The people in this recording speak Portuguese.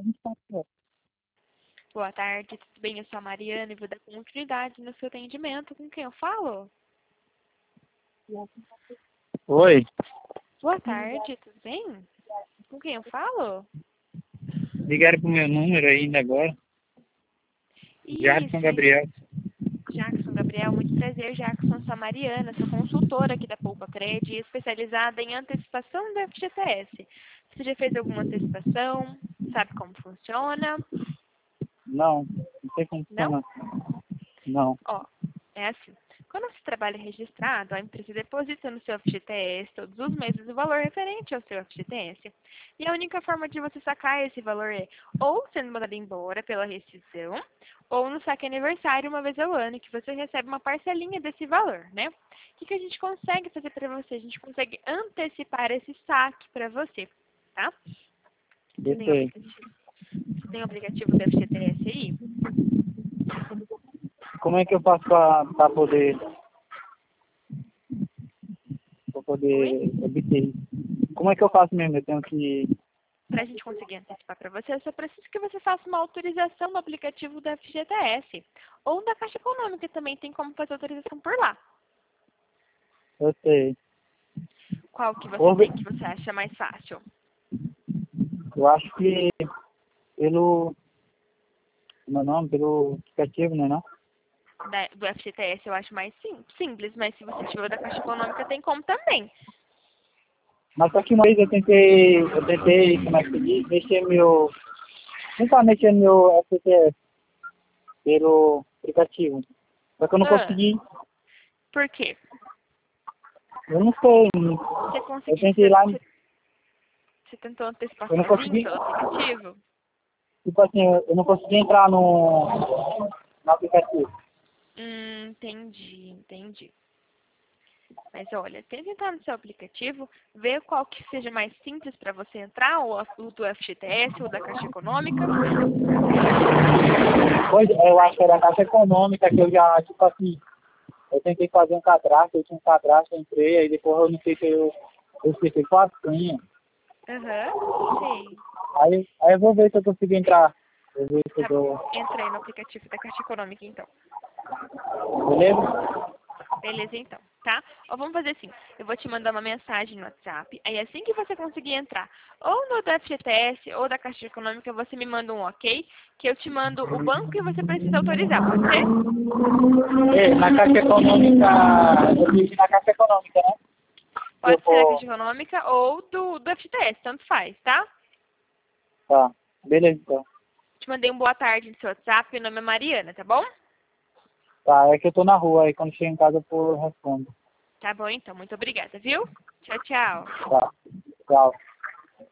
Boa tarde, tudo bem? Eu sou a Mariana e vou dar continuidade no seu atendimento. Com quem eu falo? Oi, Boa tarde, tudo bem? Com quem eu falo? ligaram pro meu número ainda agora. Jackson Isso, Gabriel. Jackson Gabriel, muito prazer, Jackson, sou a Mariana, sou consultora aqui da Poupa Cred, especializada em antecipação da FGTS. Você já fez alguma antecipação? Sabe como funciona? Não sei como Não? funciona. Não. Ó, é assim. Quando você trabalha registrado, a empresa deposita no seu FGTS todos os meses o valor referente ao seu FGTS. E a única forma de você sacar esse valor é ou sendo mandado embora pela rescisão, ou no saque aniversário uma vez ao ano, que você recebe uma parcelinha desse valor, né? O que a gente consegue fazer para você? A gente consegue antecipar esse saque para você, tá? Você tem o Sei. aplicativo, você tem o aplicativo do FGTS aí? Como é que eu faço pra Oi? poder obter isso? Como é que eu faço mesmo? Eu tenho que... Para a gente conseguir antecipar para você, eu só preciso que você faça uma autorização no aplicativo da FGTS. Ou da Caixa Econômica também tem como fazer autorização por lá. Eu sei. Qual que você Ou, tem que você acha mais fácil? eu acho que pelo... Como é o nome? Pelo aplicativo, né, não? Do FGTS eu acho mais simples, mas se você tiver o da Caixa Econômica tem como também. Mas só que uma vez eu tentei, como é que se diz? Tentar mexer no meu FTS pelo aplicativo. Só que eu não Ah, consegui. por quê? Eu não sei. Você Eu conseguiu, tentei lá, você tentou antecipar eu não sozinho consegui. pelo aplicativo? Tipo assim, eu não consegui entrar no aplicativo. Entendi. Mas olha, tenta entrar no seu aplicativo, ver qual que seja mais simples para você entrar, o do FGTS ou da Caixa Econômica. Pois é, eu acho que era a Caixa Econômica que eu já, tipo assim, eu tentei fazer um cadastro, eu tinha um cadastro, eu entrei, aí depois eu não sei se eu esqueci com a senha. Aham, sei. Aí eu vou ver se eu consigo entrar. Eu ver se eu Tá bom. dou. Entra aí no aplicativo da Caixa Econômica, então. Beleza? Beleza, então, tá? Ó, vamos fazer assim. Eu vou te mandar uma mensagem no WhatsApp. Aí assim que você conseguir entrar ou no da FGTS ou da Caixa Econômica, você me manda um ok, que eu te mando o banco que você precisa autorizar, pode ser? É, na Caixa Econômica, eu pedi na Caixa Econômica, né? Se eu Pode ser da for. Caixa Econômica ou do FGTS, tanto faz, tá? Tá. Beleza, então. Te mandei um boa tarde no seu WhatsApp, meu nome é Mariana, tá bom? Tá, é que eu tô na rua, aí quando chego em casa eu respondo. Tá bom, então. Muito obrigada, viu? Tchau, tchau. Tá. Tchau.